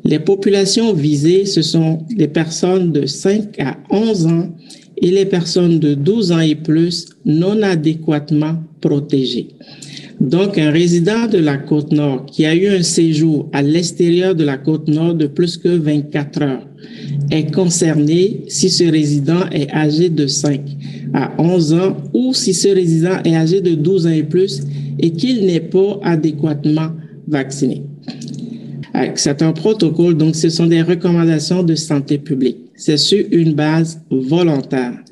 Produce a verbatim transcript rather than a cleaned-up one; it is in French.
Les populations visées, ce sont les personnes de cinq à onze ans et les personnes de douze ans et plus non adéquatement protégées. Donc, un résident de la Côte-Nord qui a eu un séjour à l'extérieur de la Côte-Nord de plus que vingt-quatre heures est concerné si ce résident est âgé de cinq à onze ans ou si ce résident est âgé de douze ans et plus et qu'il n'est pas adéquatement vacciné. C'est un protocole, donc ce sont des recommandations de santé publique. C'est sur une base volontaire.